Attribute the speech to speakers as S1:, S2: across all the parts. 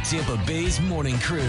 S1: Tampa Bay's morning crew.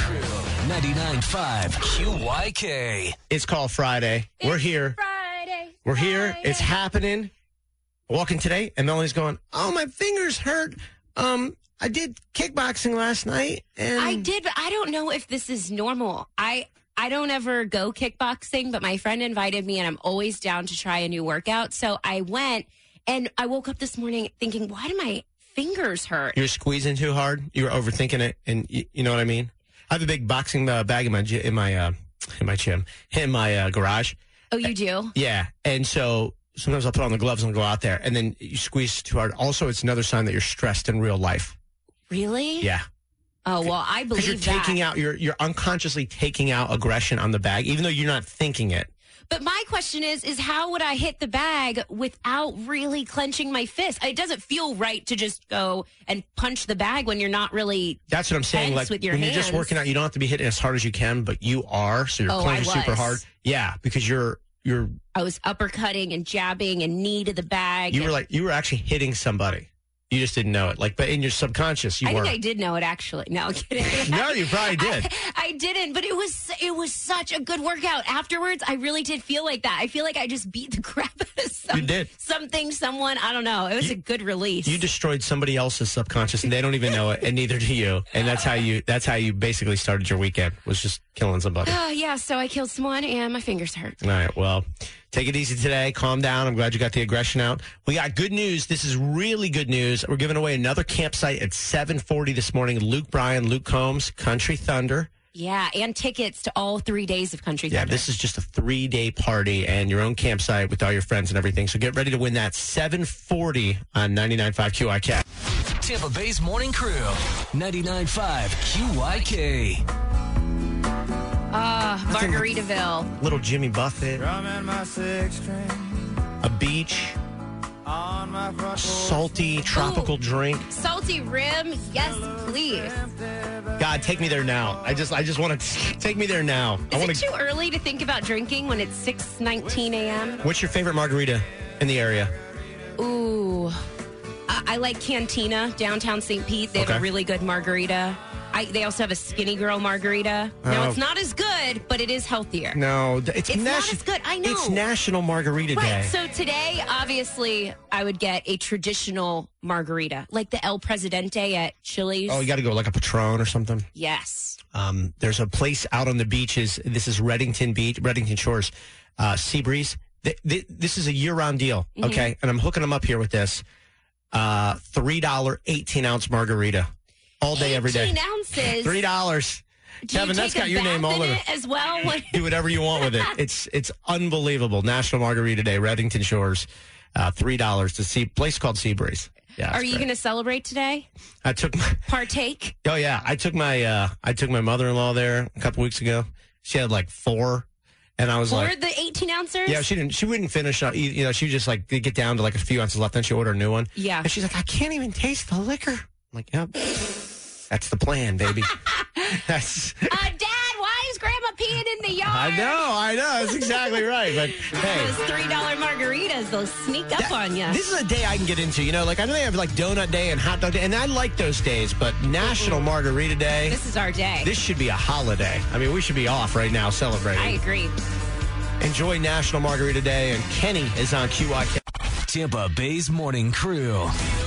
S1: 99.5 QYK.
S2: It's called Friday. We're here. We're here. It's happening. Walking today, and Melanie's going, oh, my fingers hurt. I did kickboxing last night. And
S3: I did, but I don't know if this is normal. I don't ever go kickboxing, but my friend invited me, and I'm always down to try a new workout. So I went, and I woke up this morning thinking, why do my fingers hurt?
S2: You're squeezing too hard. You were overthinking it, and you know what I mean? I have a big boxing bag in my garage.
S3: Oh, you do?
S2: Yeah, and so sometimes I'll put on the gloves and go out there, and then you squeeze too hard. Also, it's another sign that you're stressed in real life.
S3: Really?
S2: Yeah.
S3: Oh, well, I believe
S2: because you're taking out, you're unconsciously taking out aggression on the bag, even though you're not thinking it.
S3: But my question is how would I hit the bag without really clenching my fist? It doesn't feel right to just go and punch the bag when you're not really.
S2: That's what I'm saying. Like
S3: with your
S2: when
S3: hands.
S2: You're just working out, you don't have to be hitting as hard as you can, but you are. So you're clenching super hard. Yeah, because you're.
S3: I was uppercutting and jabbing and knee to the bag.
S2: You were actually hitting somebody. You just didn't know it. But in your subconscious, you were.
S3: I think I did know it, actually. No, I'm kidding.
S2: No, you probably did.
S3: I didn't, but it was such a good workout. Afterwards, I really did feel like that. I feel like I just beat the crap out of someone. I don't know. It was a good release.
S2: You destroyed somebody else's subconscious, and they don't even know it, and neither do you. And that's how you basically started your weekend, was just killing somebody.
S3: Yeah, so I killed someone, and my fingers hurt.
S2: All right, well, take it easy today. Calm down. I'm glad you got the aggression out. We got good news. This is really good news. We're giving away another campsite at 7:40 this morning. Luke Bryan, Luke Combs, Country Thunder.
S3: Yeah, and tickets to all 3 days of Country Thunder.
S2: Yeah, this is just a 3-day party and your own campsite with all your friends and everything. So get ready to win that 7:40 on 99.5 QYK.
S1: Tampa Bay's morning crew. 99.5 QYK.
S3: Margaritaville.
S2: Little Jimmy Buffett. A beach. Salty tropical drink.
S3: Salty rim. Yes, please.
S2: God, take me there now. I just want to take me there now.
S3: Is it too early to think about drinking when it's 6:19 a.m.?
S2: What's your favorite margarita in the area?
S3: Ooh. I like Cantina, downtown St. Pete. They have a really good margarita. They also have a Skinny Girl margarita. Now, it's not as good, but it is healthier.
S2: No, it's
S3: not as good. I know.
S2: It's National Margarita Day.
S3: Right, so today, obviously, I would get a traditional margarita, like the El Presidente at Chili's.
S2: Oh, you got to go like a Patron or something?
S3: Yes.
S2: There's a place out on the beaches. This is Reddington Shores, Seabreeze. This is a year-round deal, okay? And I'm hooking them up here with this. $3 18-ounce margarita. All day, every day.
S3: 18 ounces.
S2: $3. Kevin, that's got your name all over
S3: it as well.
S2: Do whatever you want with it. It's unbelievable. National Margarita Day, Reddington Shores. $3 to see place called Seabreeze. Yeah.
S3: Are you going to celebrate today? Partake?
S2: Oh yeah, I took my mother-in-law there a couple weeks ago. She had like 4. And I was
S3: like, the 18 ounces?
S2: Yeah, she wouldn't finish. She would just like get down to like a few ounces left. Then she ordered a new one.
S3: Yeah.
S2: And she's like, I can't even taste the liquor. I'm like, yep. That's the plan, baby. That's.
S3: Dad, why is Grandma peeing in the yard?
S2: I know. That's exactly right. But hey,
S3: those $3 margaritas, they'll sneak up on you.
S2: This is a day I can get into. Like I know they have like Donut Day and Hot Dog Day, and I like those days. But National Margarita Day.
S3: This is our day.
S2: This should be a holiday. I mean, we should be off right now celebrating.
S3: I agree.
S2: Enjoy National Margarita Day, and Kenny is on QYK.
S1: Tampa Bay's morning crew.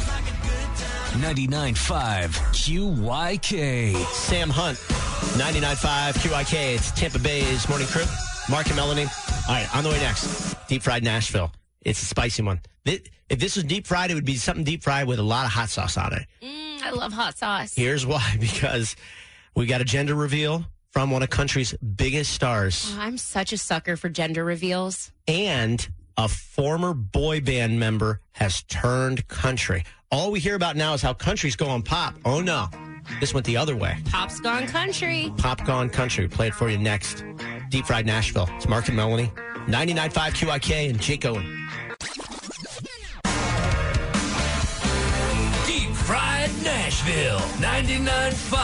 S1: 99.5 QYK.
S2: Sam Hunt, 99.5 QYK. It's Tampa Bay's morning crew. Mark and Melanie. All right, on the way next. Deep fried Nashville. It's a spicy one. If this was deep fried, it would be something deep fried with a lot of hot sauce on it.
S3: I love hot sauce.
S2: Here's why. Because we got a gender reveal from one of country's biggest stars.
S3: Oh, I'm such a sucker for gender reveals.
S2: And a former boy band member has turned country. All we hear about now is how country's going pop. Oh, no. This went the other way.
S3: Pop's gone country.
S2: Pop gone country. Play it for you next. Deep Fried Nashville. It's Mark and Melanie. 99.5 QYK and Jake Owen.
S1: Deep Fried Nashville. 99.5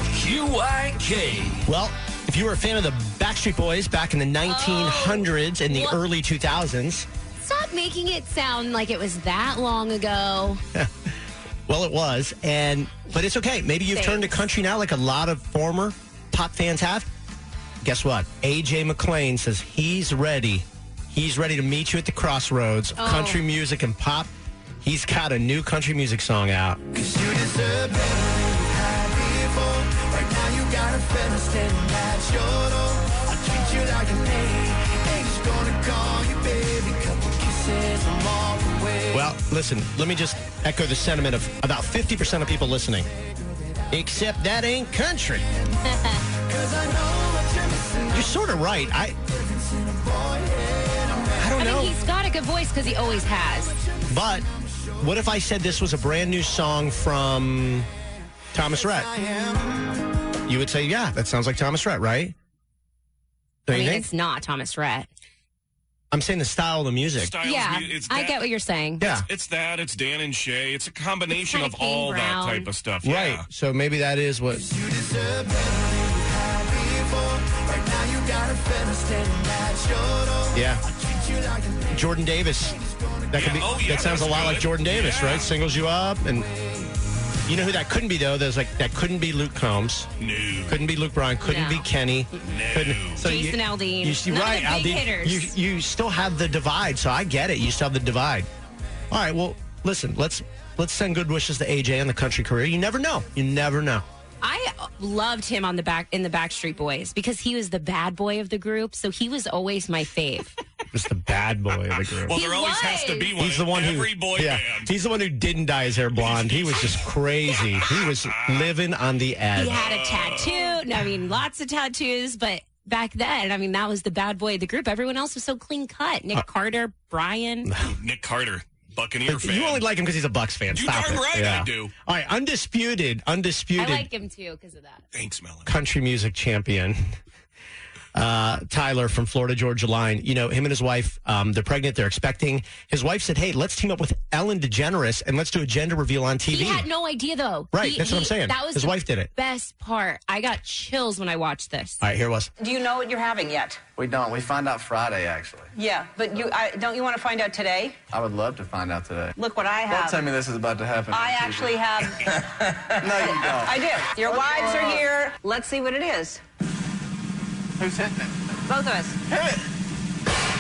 S1: QYK.
S2: Well, if you were a fan of the Backstreet Boys back in the 1900s and the early 2000s.
S3: Stop making it sound like it was that long ago.
S2: Well, it was, but it's okay. Maybe you've turned to country now, like a lot of former pop fans have. Guess what? AJ McLean says he's ready. He's ready to meet you at the crossroads of country music and pop. He's got a new country music song out.
S4: 'Cause you deserve better than you had before. Right now you got a friend standing at your door. I treat you like an angel's gonna call you baby. Couple kisses, I'm all the way.
S2: Well, listen, let me just echo the sentiment of about 50% of people listening. Except that ain't country.
S4: 'Cause I know what you're missing.
S2: You're sort of right. I don't know.
S3: mean, he's got a good voice because he always has.
S2: But what if I said this was a brand new song from Thomas Rhett? You would say, yeah, that sounds like Thomas Rhett, right? Don't
S3: I
S2: you
S3: mean,
S2: think?
S3: it's not Thomas Rhett.
S2: I'm saying the style of the music.
S3: Yeah,
S5: it's
S3: I
S5: that-
S3: get what you're saying.
S2: Yeah.
S5: It's that. It's Dan and Shay. It's a combination
S3: It's
S5: of
S3: kinda
S5: all
S3: Kane Brown.
S5: that type of stuff. Yeah.
S2: Right. So maybe that is what.
S4: You deserve better than you had before. Right now you got a friend standing at your door.
S2: Yeah.
S4: I treat you like an angel.
S2: Jordan Davis. That could be.
S5: Yeah, oh, yeah,
S2: that sounds a
S5: that's
S2: lot
S5: good.
S2: like Jordan Davis,
S5: Yeah.
S2: right? Singles you up, and you know who that couldn't be though. There's like that couldn't be Luke Combs.
S5: No.
S2: Couldn't be Luke Bryan. Couldn't
S3: No.
S2: be Kenny. Couldn't,
S3: Jason Aldean. None of
S2: right,
S3: the big
S2: Aldean.
S3: hitters.
S2: You still have the divide, so I get it. You still have the divide. All right. Well, listen. Let's send good wishes to AJ on the country career. You never know. You never know.
S3: I loved him in the Backstreet Boys because he was the bad boy of the group, so he was always my fave.
S2: Just the bad boy of the group.
S5: Well,
S3: He
S5: there always has to
S3: was.
S5: be one.
S2: He's the one
S5: in
S2: who,
S5: every boy
S2: yeah,
S5: band.
S2: he's the one who didn't dye his hair blonde. He was just crazy. He was living on the edge.
S3: He had a tattoo. I mean, lots of tattoos, but back then, I mean, that was the bad boy of the group. Everyone else was so clean cut. Nick Carter, Brian.
S5: Nick Carter, Buccaneer fan.
S2: You only like him because he's a Bucks fan.
S5: You
S2: Stop
S5: darn
S2: it.
S5: right I do.
S2: All right, undisputed
S3: I like him too because of that.
S5: Thanks, Melanie.
S2: country music champion. Tyler from Florida Georgia Line. You know, him and his wife, they're pregnant, they're expecting. His wife said, hey, let's team up with Ellen DeGeneres and let's do a gender reveal on TV.
S3: He had no idea though.
S2: Right, that's what I'm saying.
S3: That was
S2: His
S3: the
S2: wife did it.
S3: Best part. I got chills when I watched this.
S2: All right, here it was.
S6: Do you know what you're having yet?
S7: We don't. We find out Friday, actually.
S6: Yeah, but don't you want to find out today?
S7: I would love to find out today.
S6: Look what I
S7: Don't
S6: have.
S7: tell me this is about to happen.
S6: I actually have.
S7: No, you don't.
S6: I do. Your wives are here. Let's see what it is.
S7: Who's hitting it?
S6: Both of us.
S7: Hit it.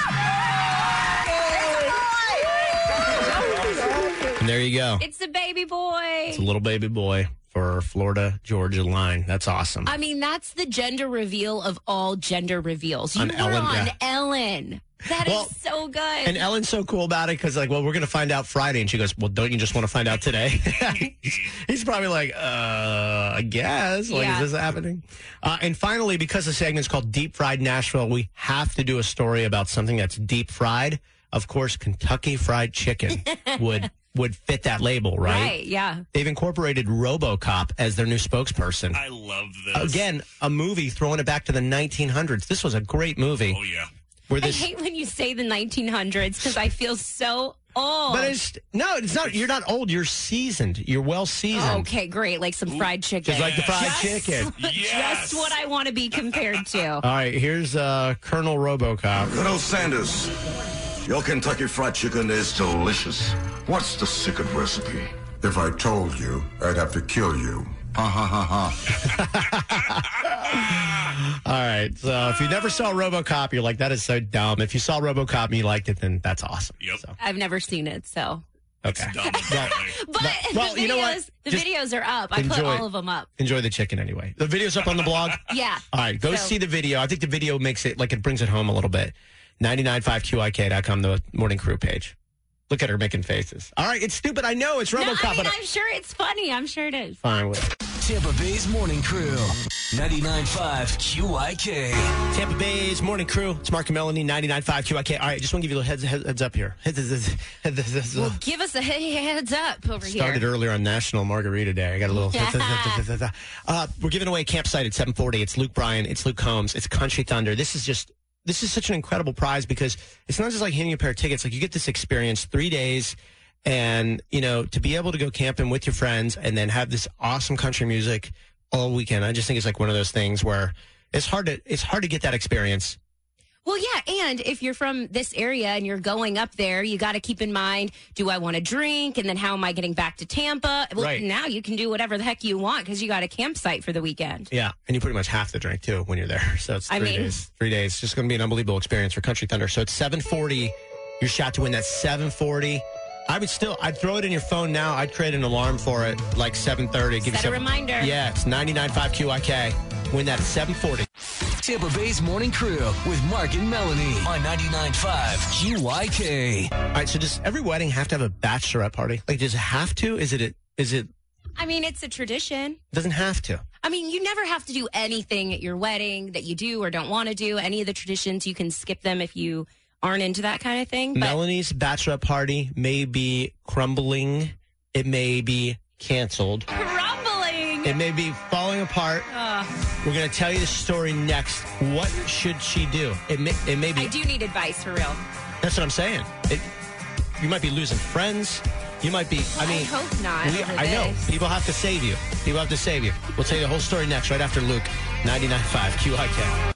S2: And there you go.
S3: It's a baby boy.
S2: It's a little baby boy for Florida Georgia Line. That's awesome.
S3: I mean, that's the gender reveal of all gender reveals. You
S2: On
S3: were
S2: Ellen,
S3: on
S2: yeah.
S3: Ellen. That is
S2: Well,
S3: so good.
S2: And Ellen's so cool about it because, like, well, we're going to find out Friday. And she goes, well, don't you just want to find out today? He's probably like, I guess. Like,
S3: Yeah.
S2: is this happening? And finally, because the segment's called Deep Fried Nashville, we have to do a story about something that's deep fried. Of course, Kentucky Fried Chicken would fit that label, right?
S3: Right, yeah.
S2: They've incorporated RoboCop as their new spokesperson.
S5: I love this.
S2: Again, a movie throwing it back to the 1900s. This was a great movie.
S5: Oh, yeah.
S2: Where
S3: I
S2: this,
S3: hate when you say the 1900s because I feel so old.
S2: but it's not. You're not old. You're seasoned. You're well seasoned.
S3: Okay, great. Like some fried chicken.
S2: Just like the fried
S3: Just-
S2: chicken.
S5: Yes.
S3: Just what I want to be compared to.
S2: All right, here's Colonel RoboCop.
S8: Colonel Sanders, your Kentucky Fried Chicken is delicious. What's the secret recipe?
S9: If I told you, I'd have to kill you.
S8: Ha ha ha ha.
S2: All right, so if you never saw RoboCop, you're like, that is so dumb. If you saw RoboCop and you liked it, then that's awesome.
S5: Yep.
S2: So,
S3: I've never seen it, so.
S2: okay.
S5: Dumb.
S3: But
S2: well,
S3: the videos,
S2: you know what?
S3: the
S2: Just
S3: videos are up. I put
S2: enjoy it.
S3: all of them up.
S2: Enjoy the chicken anyway. The video's up on the blog.
S3: Yeah.
S2: All right, go
S3: So-
S2: see the video. I think the video makes it, like, it brings it home a little bit. 995QIK.com, the Morning Crew page. Look at her making faces. All right, it's stupid. I know it's
S3: No,
S2: RoboCop,
S3: I mean,
S2: but
S3: I'm sure it's funny. I'm sure it is.
S2: fine with it.
S1: Tampa Bay's Morning Crew. 99.5 QIK.
S2: Tampa Bay's Morning Crew. It's Mark and Melanie, 99.5 QIK. All right, just want to give you a little heads up here.
S3: Well, give us a heads up over
S2: Started
S3: here.
S2: earlier on National Margarita Day. I got a little. We're giving away a campsite at 740. It's Luke Bryan. It's Luke Combs. It's Country Thunder. This is such an incredible prize because it's not just like handing you a pair of tickets. Like, you get this experience 3 days, and you know, to be able to go camping with your friends and then have this awesome country music all weekend. I just think it's like one of those things where it's hard to get that experience.
S3: Well, yeah, and if you're from this area and you're going up there, you got to keep in mind, do I want to drink? And then how am I getting back to Tampa? Well,
S2: Right.
S3: now you can do whatever the heck you want because you got a campsite for the weekend.
S2: Yeah, and you pretty much have to drink, too, when you're there. So it's 3 days. 3 days. It's just going to be an unbelievable experience for Country Thunder. So it's 7:40. Your shot to win that 7:40. I'd throw it in your phone now. I'd create an alarm for it, like 7:30.
S3: Set a reminder.
S2: Yeah, it's 99.5 QIK. Win that at 7:40.
S1: Tampa Bay's Morning Crew with Mark and Melanie on 99.5 QYK.
S2: All right, so does every wedding have to have a bachelorette party? Like, does it have to? Is it?
S3: I mean, it's a tradition.
S2: It doesn't have to.
S3: I mean, you never have to do anything at your wedding that you do or don't want to do. Any of the traditions, you can skip them if you aren't into that kind of thing. But
S2: Melanie's bachelorette party may be crumbling. It may be canceled.
S3: crumbling.
S2: It may be falling apart. We're going to tell you the story next. What should she do? It may be.
S3: I do need advice for real.
S2: That's what I'm saying. You might be losing friends. You might be.
S3: I hope not.
S2: I know. People have to save you. People have to save you. We'll tell you the whole story next, right after Luke. 99.5 QIK.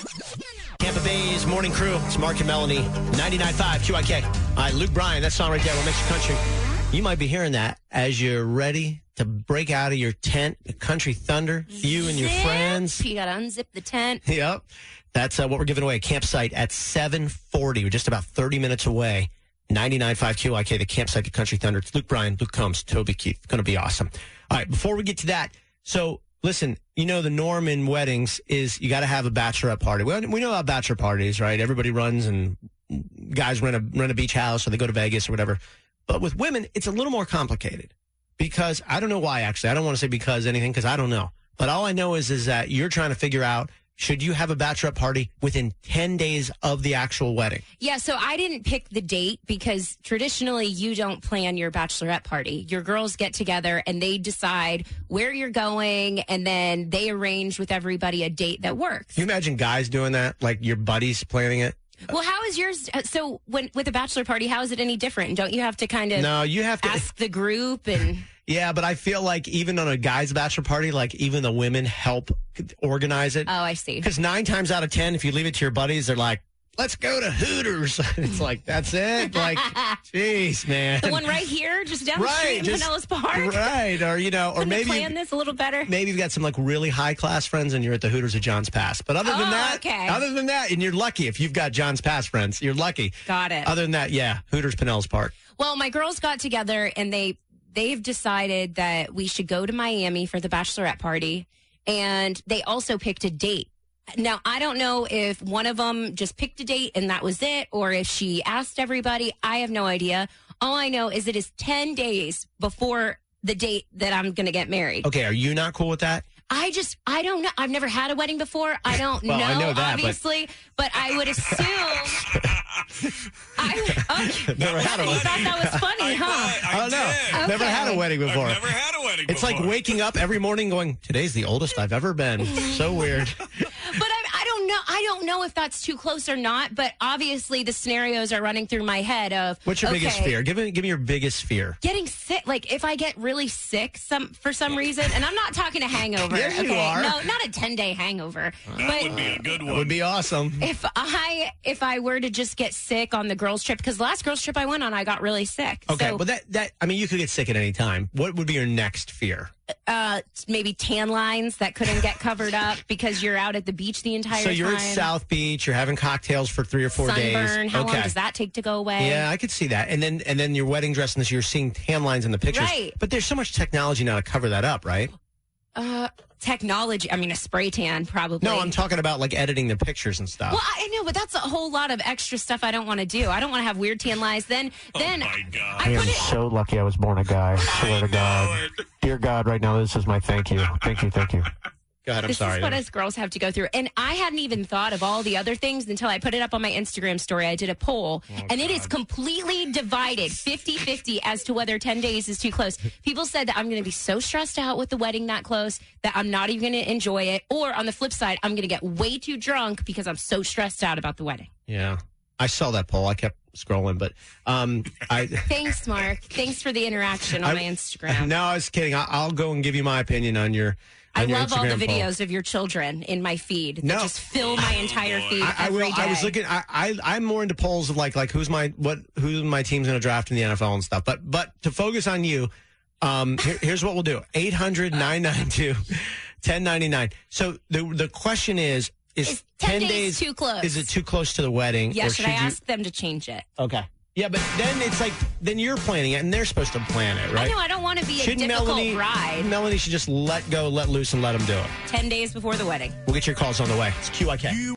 S2: Tampa Bay's Morning Crew. It's Mark and Melanie. 99.5 QIK. All right, Luke Bryan. That song right there, What Makes You Country. You might be hearing that as you're ready to break out of your tent, the Country Thunder, you and your friends.
S3: You got to unzip the tent.
S2: Yep. That's what we're giving away. A campsite at 7:40. We're just about 30 minutes away. 99.5 QIK, the campsite, the Country Thunder. It's Luke Bryan, Luke Combs, Toby Keith. It's going to be awesome. All right, before we get to that, so listen, you know the norm in weddings is you got to have a bachelorette party. We know about bachelor parties, right? Everybody runs and guys rent a beach house or they go to Vegas or whatever. But with women, it's a little more complicated because I don't know why, actually. I don't want to say because anything because I don't know. But all I know is that you're trying to figure out, should you have a bachelorette party within 10 days of the actual wedding?
S3: Yeah, so I didn't pick the date because traditionally you don't plan your bachelorette party. Your girls get together and they decide where you're going and then they arrange with everybody a date that works.
S2: Can you imagine guys doing that? Like your buddies planning it?
S3: Well, how is yours? So with a bachelor party, how is it any different? Don't you have to kind of
S2: No, you have to
S3: ask the group and...
S2: Yeah, but I feel like even on a guy's bachelor party, like even the women help organize it.
S3: Oh, I see.
S2: Because 9 times out of 10, if you leave it to your buddies, they're like, let's go to Hooters. It's like, that's it? Like, jeez, man.
S3: The one right here, just down the street in Pinellas Park?
S2: Right, or, or maybe
S3: plan this a little better.
S2: Maybe you've got some like really high-class friends and you're at the Hooters at John's Pass. But other than that, and you're lucky if you've got John's Pass friends. You're lucky.
S3: Got it.
S2: Other than that, yeah, Hooters, Pinellas Park.
S3: Well, my girls got together and they've decided that we should go to Miami for the bachelorette party. And they also picked a date. Now, I don't know if one of them just picked a date and that was it, or if she asked everybody. I have no idea. All I know is it is 10 days before the date that I'm going to get married.
S2: Okay, are you not cool with that?
S3: I don't know. I've never had a wedding before. I don't know,
S2: I know that,
S3: obviously, but I would assume.
S2: Never had a
S3: You
S2: wedding.
S3: thought that was funny, huh?
S2: I don't know.
S3: Okay.
S2: Never had a wedding before.
S5: I've never had a wedding
S2: It's
S5: before.
S2: like waking up every morning going, today's the oldest I've ever been. So weird.
S3: But I don't know. I don't know if that's too close or not. But obviously, the scenarios are running through my head of
S2: What's your biggest fear? Give me your biggest fear.
S3: Getting sick. Like if I get really sick for some reason, and I'm not talking a hangover.
S2: Yes, you
S3: okay?
S2: are.
S3: No, not a 10-day hangover.
S5: That would be a good
S2: That
S5: one.
S2: would be awesome.
S3: If I were to just get sick on the girls' trip, because the last girls' trip I went on, I got really sick.
S2: Okay,
S3: So,
S2: but that I mean, you could get sick at any time. What would be your next fear?
S3: maybe tan lines that couldn't get covered up because you're out at the beach the entire time.
S2: So you're at South Beach. You're having cocktails for 3 or 4 days.
S3: Sunburn. How long does that take to go away?
S2: Yeah, I could see that. And then your wedding dress, and you're seeing tan lines in the pictures.
S3: Right.
S2: But there's so much technology now to cover that up, right?
S3: Technology. I mean, a spray tan probably.
S2: No, I'm talking about like editing the pictures and stuff.
S3: Well, I know, but that's a whole lot of extra stuff I don't want to do. I don't want to have weird tan lines. Then
S5: my God.
S2: I am so lucky I was born a guy. I swear to God. Dear God, right now, this is my thank you. Thank you. Go ahead, I'm
S3: this
S2: sorry.
S3: is what us girls have to go through. And I hadn't even thought of all the other things until I put it up on my Instagram story. I did a poll, and it is completely divided 50-50 as to whether 10 days is too close. People said that I'm going to be so stressed out with the wedding that close that I'm not even going to enjoy it. Or on the flip side, I'm going to get way too drunk because I'm so stressed out about the wedding.
S2: Yeah. I saw that poll. I kept scrolling, but
S3: Thanks, Mark. Thanks for the interaction on my Instagram.
S2: No, I was kidding. I'll go and give you my opinion on your
S3: I
S2: on your
S3: love all the
S2: Instagram poll.
S3: videos of your children in my feed that
S2: No.
S3: just fill my entire feed
S2: I
S3: every
S2: will.
S3: day.
S2: I was looking. I'm more into polls of like who's my team's going to draft in the NFL and stuff. But to focus on you, here's what we'll do: 800-992-1099. So the question is
S3: 10 days too close?
S2: Is it too close to the wedding?
S3: Yeah,
S2: or
S3: should I ask them to change it?
S2: Okay. Yeah, but then it's like then you're planning it, and they're supposed to plan it, right?
S3: I know. I don't want to be a difficult bride.
S2: Melanie should just let go, let loose, and let them do it.
S3: 10 days before the wedding.
S2: We'll get your calls on the way. It's QIK.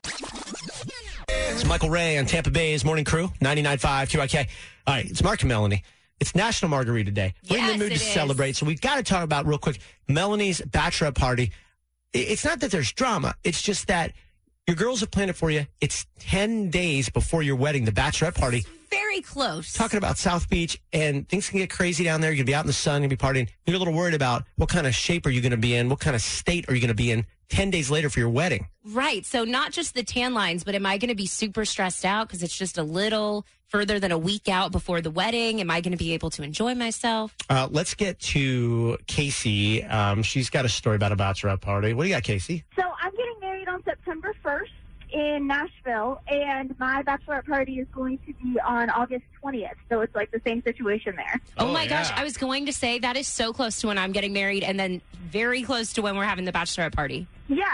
S2: It's Michael Ray on Tampa Bay's Morning Crew, 99.5 QIK. All right, it's Mark and Melanie. It's National Margarita Day. We're in the mood to celebrate, so we've got to talk about real quick Melanie's bachelorette party. It's not that there's drama. It's just that your girls have planned it for you. It's 10 days before your wedding, the bachelorette party.
S3: Very close.
S2: Talking about South Beach, and things can get crazy down there. You're going to be out in the sun, you're going to be partying. You're a little worried about what kind of shape are you going to be in? What kind of state are you going to be in 10 days later for your wedding?
S3: Right. So not just the tan lines, but am I going to be super stressed out because it's just a little further than a week out before the wedding? Am I going to be able to enjoy myself?
S2: Let's get to Casey. She's got a story about a bachelorette party. What do you got, Casey?
S10: So I'm getting married on September 1st in Nashville, and my bachelorette party is going to be on August 20th. So it's like the same situation there.
S3: Oh my gosh. I was going to say that is so close to when I'm getting married and then very close to when we're having the bachelorette party.
S10: Yeah,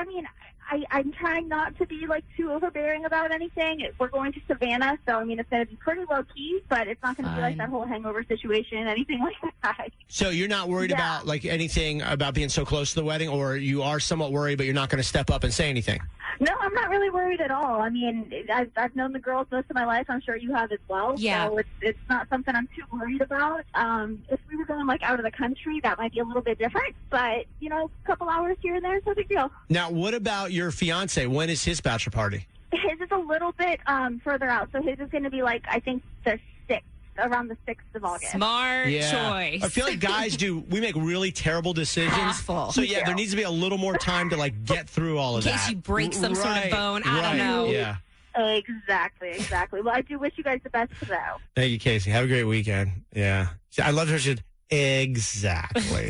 S10: I'm trying not to be like too overbearing about anything. We're going to Savannah, so it's going to be pretty low key, but it's not going to be like that whole hangover situation, anything like that.
S2: So you're not worried about like anything about being so close to the wedding, or you are somewhat worried, but you're not going to step up and say anything?
S10: No, I'm not really worried at all. I've known the girls most of my life. I'm sure you have as well.
S3: Yeah.
S10: So it's not something I'm too worried about. If we were going like out of the country, that might be a little bit different. But, a couple hours here and there is no big deal.
S2: Now, what about your fiance? When is his bachelor party?
S10: His is a little bit further out. So his is going to be like, I think, the 6th. Around the 6th of August.
S3: Smart choice.
S2: I feel like guys we make really terrible decisions.
S3: Awful.
S2: So there needs to be a little more time to like get through all of that.
S3: In case you break some sort of bone. I don't know.
S2: Yeah.
S10: Exactly. Well, I do wish you guys the best though.
S2: Thank you, Casey. Have a great weekend. Yeah. I love her. Exactly.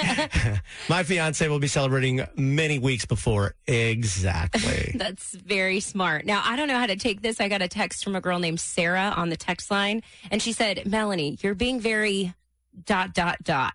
S2: My fiance will be celebrating many weeks before. Exactly.
S3: That's very smart. Now, I don't know how to take this. I got a text from a girl named Sarah on the text line, and she said, Melanie, you're being very ... The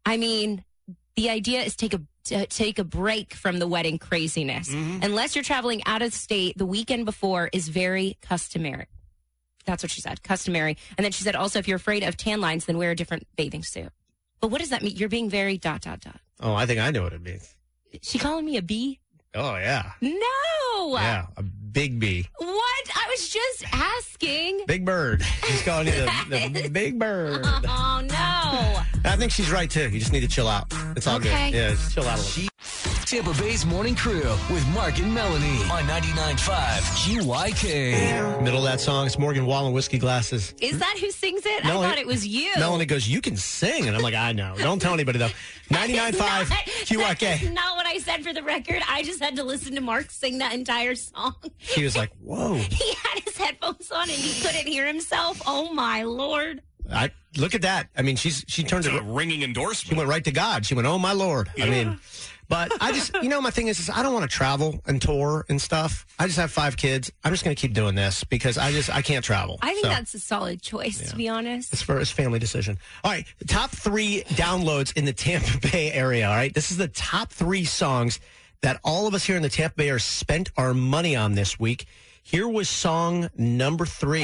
S3: idea is take a break from the wedding craziness. Mm-hmm. Unless you're traveling out of state, the weekend before is very customary. That's what she said, customary. And then she said, also, if you're afraid of tan lines, then wear a different bathing suit. But what does that mean? You're being very ...
S2: Oh, I think I know what it means.
S3: Is she calling me a bee?
S2: Oh, yeah.
S3: No.
S2: Yeah, a big bee.
S3: What? I was just asking.
S2: Big bird. She's calling you the big bird.
S3: Oh, no.
S2: I think she's right, too. You just need to chill out. It's all good. Yeah, just chill out a little.
S1: Tampa Bay's Morning Crew with Mark and Melanie on 99.5 QYK.
S2: Middle of that song, it's Morgan Wallen, Whiskey Glasses.
S3: Is that who sings it?
S2: Melanie,
S3: I thought it was you.
S2: Melanie goes, you can sing. And I'm like, I know. Don't tell anybody, though. 99.5 QYK.
S3: That's not what I said for the record. I just had to listen to Mark sing that entire song.
S2: She was like, whoa.
S3: He had his headphones on and he couldn't hear himself. Oh, my Lord.
S2: Look at that. She turned
S5: a ringing endorsement.
S2: She went right to God. She went, oh, my Lord. Yeah. But I just, my thing is I don't want to travel and tour and stuff. I just have 5 kids. I'm just going to keep doing this because I can't travel.
S3: I think that's a solid choice, to be honest.
S2: It's a family decision. All right. The top 3 downloads in the Tampa Bay area. All right. This is the top 3 songs that all of us here in the Tampa Bay are spent our money on this week. Here was song number 3.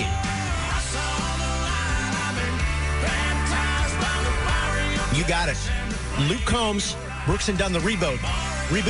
S2: You got it. Luke Combs. Brooks and Dunn, the reboot.
S5: The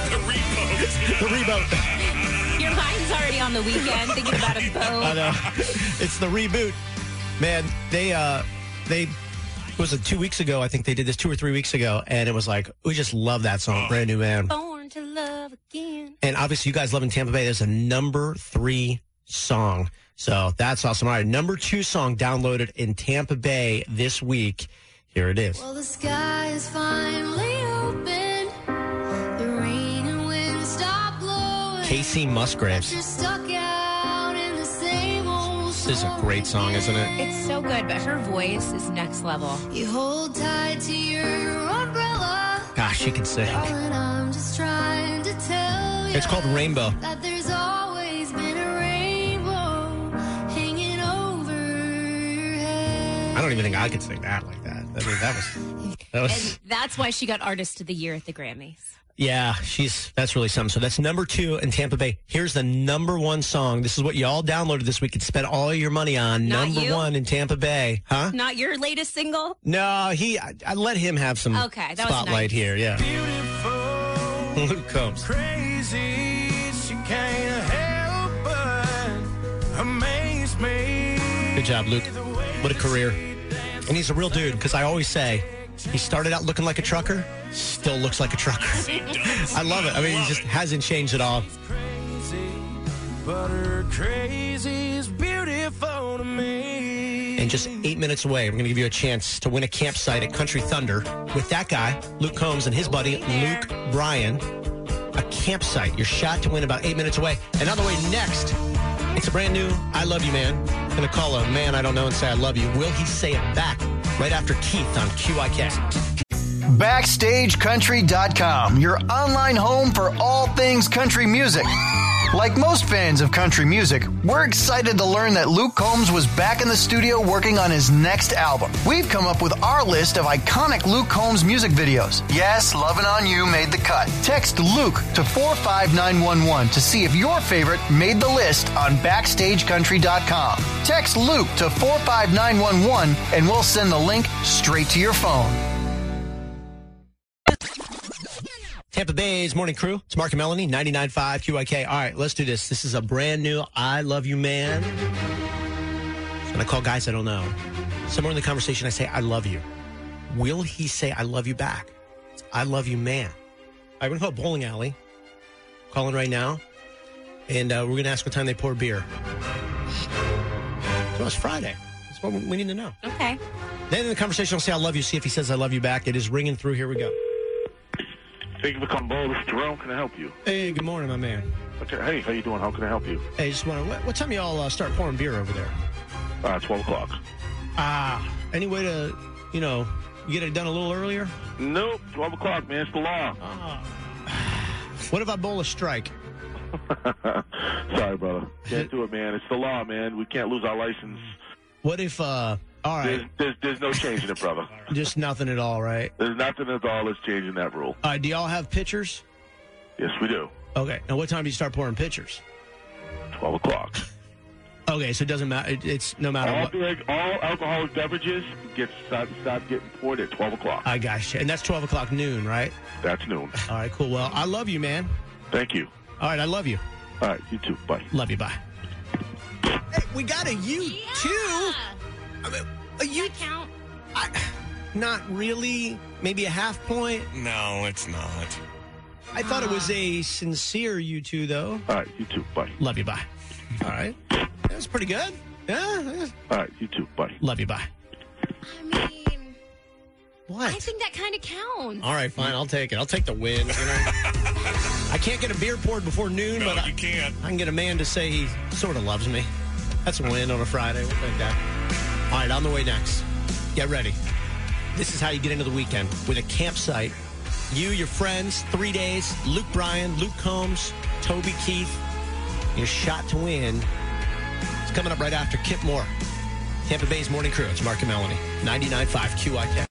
S3: reboot. Your mind's already on the weekend thinking about a boat.
S2: I know. It's the reboot. Man, they was it 2 weeks ago? I think they did this 2 or 3 weeks ago, and it was like, we just love that song, Brand New Man.
S3: Born to Love Again.
S2: And obviously, you guys live in Tampa Bay. There's a number 3 song. So that's awesome. All right, number 2 song downloaded in Tampa Bay this week. Here it is.
S11: Well, the sky is finally open. The rain and wind stop blowing.
S2: Casey Musgraves.
S11: You're stuck out in the same old
S2: This is a great song, isn't it?
S3: It's so good, but her voice is next level.
S11: You hold tight to your umbrella.
S2: Gosh, she could sing.
S11: Darling, I'm just trying to tell you
S2: It's called Rainbow.
S11: that there's always been a rainbow hanging over your head.
S2: I don't even think I could sing that like that. I mean, that was.
S3: And that's why she got Artist of the Year at the Grammys.
S2: Yeah, that's really something. So that's number 2 in Tampa Bay. Here's the number 1 song. This is what y'all downloaded this week and spent all your money on.
S3: Not
S2: number
S3: you?
S2: 1 in Tampa Bay. Huh?
S3: Not your latest single?
S2: No, I let him have some
S3: Okay, that was
S2: spotlight
S3: nice.
S2: here. Yeah.
S4: Beautiful,
S2: Luke Combs.
S4: crazy, she can't help but amaze me.
S2: Good job, Luke. What a career. And he's a real dude, because I always say, he started out looking like a trucker, still looks like a trucker. I love it. I mean, he just hasn't changed at all.
S4: Crazy, but her crazy is beautiful to me.
S2: And just 8 minutes away, we're going to give you a chance to win a campsite at Country Thunder with that guy, Luke Combs, and his buddy, Luke Bryan. A campsite. Your shot to win about 8 minutes away. And on the way next, it's a brand new I Love You Man. I'm going to call a man I don't know and say I love you. Will he say it back? Right after Keith on QIK.
S12: BackstageCountry.com, your online home for all things country music. Like most fans of country music, we're excited to learn that Luke Combs was back in the studio working on his next album. We've come up with our list of iconic Luke Combs music videos. Yes, Lovin' On You made the cut. Text Luke to 45911 to see if your favorite made the list on BackstageCountry.com. Text Luke to 45911 and we'll send the link straight to your phone.
S2: Tampa Bay's Morning Crew. It's Mark and Melanie, 99.5 QIK. All right, let's do this. This is a brand new I Love You Man. When I call guys I don't know, somewhere in the conversation I say, I love you. Will he say, I love you back? It's I love you, man. All right, we're going to call Bowling Alley. Calling right now. And we're going to ask what time they pour beer. So it's Friday. That's what we need to know.
S3: Okay.
S2: Then in the conversation, I'll say, I love you. See if he says, I love you back. It is ringing through. Here we go.
S13: Thank you for coming, Bo. This is Jerome. Can I help you?
S2: Hey, good morning, my man.
S13: Okay. Hey, how you doing? How can I help you?
S2: Hey, just wondering, what time y'all start pouring beer over there?
S13: 12 o'clock.
S2: Any way to, get it done a little earlier?
S13: Nope. 12 o'clock, man. It's the law.
S2: What if I bowl a strike?
S13: Sorry, brother. Can't do it, man. It's the law, man. We can't lose our license.
S2: What if, all right.
S13: There's no changing it, brother.
S2: Just nothing at all, right?
S13: There's nothing at all that's changing that rule.
S2: All right, do y'all have pitchers?
S13: Yes, we do.
S2: Okay. Now, what time do you start pouring pitchers?
S13: 12 o'clock.
S2: Okay, so it doesn't matter. It's no matter what.
S13: All alcoholic beverages start getting poured at 12 o'clock.
S2: I gotcha. And that's 12 o'clock noon, right?
S13: That's noon.
S2: All right, cool. Well, I love you, man.
S13: Thank you.
S2: All right, I love you.
S13: All right, you too. Bye.
S2: Love you. Bye. Hey, we got a you too. I mean, a you
S3: count.
S2: Not really. Maybe a half point.
S5: No, it's not.
S2: I thought it was a sincere you two, though.
S13: All right, you too. Bye.
S2: Love you. Bye. All right. That's pretty good. Yeah.
S13: All right, you too. Bye.
S2: Love you. Bye.
S3: I mean,
S2: what?
S3: I think that kind of counts.
S2: All right, fine. I'll take it. I'll take the win. I can't get a beer poured before noon,
S5: No,
S2: but
S5: you can't.
S2: I can get a man to say he sort of loves me. That's a win on a Friday. We'll take that. All right, on the way next. Get ready. This is how you get into the weekend with a campsite. You, your friends, 3 days. Luke Bryan, Luke Combs, Toby Keith. Your shot to win. It's coming up right after Kip Moore. Tampa Bay's Morning Crew. It's Mark and Melanie. 99.5 QIK.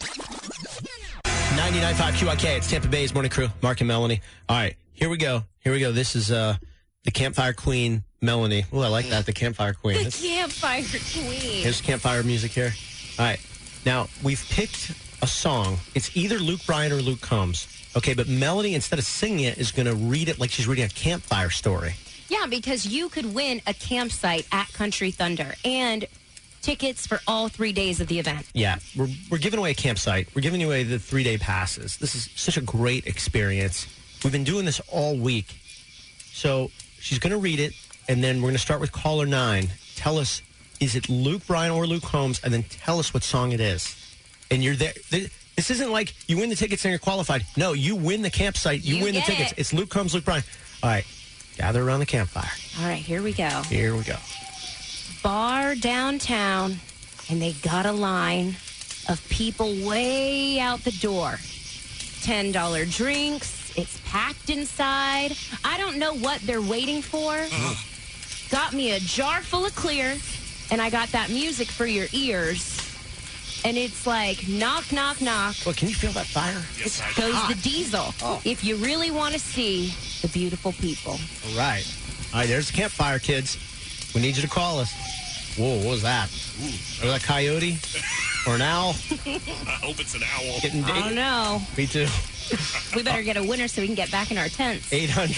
S2: 99.5 QIK. It's Tampa Bay's Morning Crew. Mark and Melanie. All right, here we go. This is the Campfire Queen, Melanie. Oh, I like that. The Campfire Queen.
S3: The Campfire Queen.
S2: Here's campfire music here. All right. Now, we've picked a song. It's either Luke Bryan or Luke Combs. Okay, but Melanie, instead of singing it, is going to read it like she's reading a campfire story.
S3: Yeah, because you could win a campsite at Country Thunder and tickets for all 3 days of the event.
S2: Yeah, we're giving away a campsite. We're giving away the 3-day passes. This is such a great experience. We've been doing this all week. So she's going to read it, and then we're going to start with caller 9. Tell us, is it Luke Bryan or Luke Combs? And then tell us what song it is. And you're there. This isn't like you win the tickets and you're qualified. No, you win the campsite. You win the tickets. It's Luke Combs, Luke Bryan. All right, gather around the campfire.
S3: All right, here we go.
S2: Here we go.
S3: Bar downtown, and they got a line of people way out the door. $10 drinks. It's packed inside. I don't know what they're waiting for. Got me a jar full of clear, and I got that music for your ears. And it's like, knock, knock, knock.
S2: Well, can you feel that fire?
S3: It goes the diesel. If you really want to see the beautiful people.
S2: All right. All right, there's the campfire, kids. We need you to call us. Whoa, what was that? Was that a coyote? Or an owl?
S5: I hope it's an owl.
S3: Oh, no.
S2: Me too.
S3: We better get a winner so we can get back in our tents.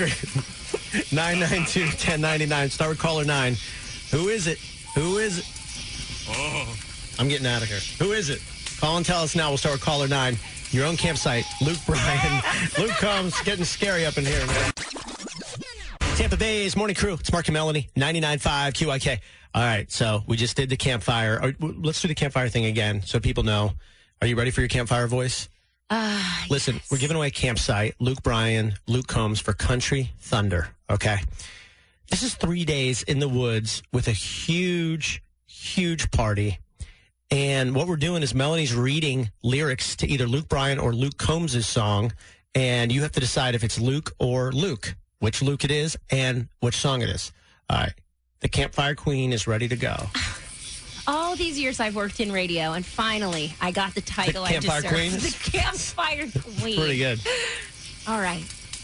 S2: 800-992-1099. Start with caller 9. Who is it? Who is it?
S5: Oh.
S2: I'm getting out of here. Who is it? Call and tell us now. We'll start with caller 9. Your own campsite. Luke Bryan. Luke comes. Getting scary up in here, man. Tampa Bay's Morning Crew. It's Mark and Melanie. 99.5 QIK. All right, so we just did the campfire. Let's do the campfire thing again so people know. Are you ready for your campfire voice? Listen,
S3: yes.
S2: We're giving away a campsite. Luke Bryan, Luke Combs for Country Thunder, okay? This is 3 days in the woods with a huge, huge party. And what we're doing is Melanie's reading lyrics to either Luke Bryan or Luke Combs' song, and you have to decide if it's Luke or Luke, which Luke it is and which song it is. All right. The Campfire Queen is ready to go.
S3: All these years I've worked in radio, and finally I got the title I deserve. The Campfire Queen.
S2: Pretty good.
S3: All right.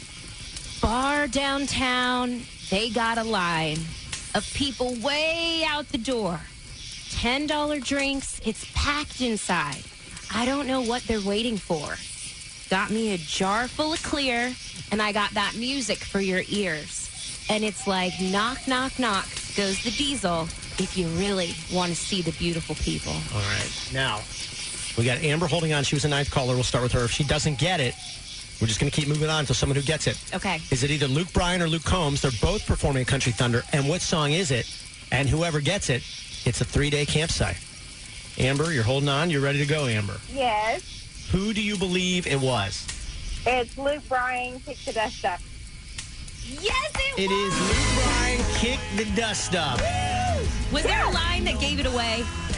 S3: Bar downtown, they got a line of people way out the door. $10 drinks, it's packed inside. I don't know what they're waiting for. Got me a jar full of clear, and I got that music for your ears. And it's like, knock, knock, knock, goes the diesel if you really want to see the beautiful people.
S2: All right. Now, we got Amber holding on. She was a ninth caller. We'll start with her. If she doesn't get it, we're just going to keep moving on until someone who gets it.
S3: Okay.
S2: Is it either Luke Bryan or Luke Combs? They're both performing at Country Thunder. And what song is it? And whoever gets it, it's a 3-day campsite. Amber, you're holding on. You're ready to go, Amber.
S10: Yes.
S2: Who do you believe it was?
S10: It's Luke Bryan, Kick the Dust Up.
S3: Yes,
S2: It is Luke Bryan, Kick the Dust Up.
S3: Was there a line that gave it away?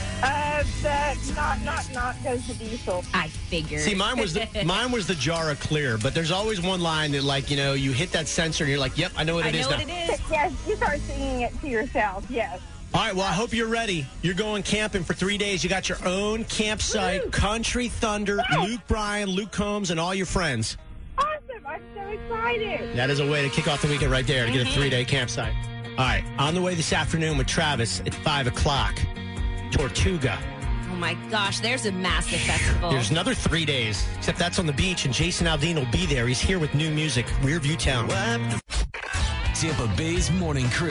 S10: The knock goes the diesel.
S3: I figured.
S2: See, mine was the jar of clear, but there's always one line that, like, you know, you hit that sensor and you're like, yep, I know what it is now.
S10: Yes, you start singing it to yourself, yes.
S2: All right, well, I hope you're ready. You're going camping for 3 days. You got your own campsite, Country Thunder, Luke Bryan, Luke Combs, and all your friends.
S10: Awesome. I'm so excited.
S2: That is a way to kick off the weekend right there to get a 3-day campsite. All right, on the way this afternoon with Travis at 5 o'clock, Tortuga.
S3: Oh, my gosh, there's a massive festival.
S2: There's another 3 days, except that's on the beach, and Jason Aldean will be there. He's here with new music, Rearview Town.
S1: Tampa Bay's Morning Crew.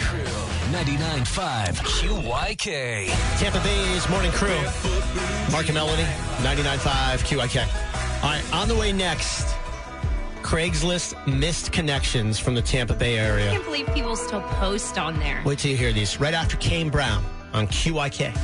S1: 99.5 QYK.
S2: Tampa Bay's Morning Crew. Mark and Melanie, 99.5 QYK. All right, on the way next, Craigslist missed connections from the Tampa Bay area.
S3: I can't believe people still post on there.
S2: Wait till you hear these. Right after Kane Brown on QYK.